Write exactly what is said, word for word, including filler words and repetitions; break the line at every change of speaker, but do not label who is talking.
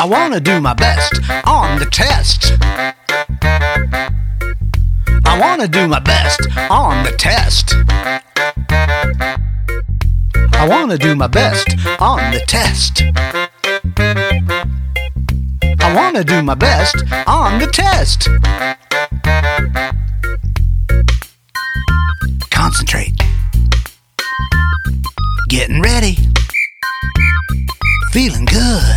I wanna do my best on the test. I wanna do my best on the test. I wanna do my best on the test. I wanna do my best on the test. Concentrate. Getting ready. Feeling good.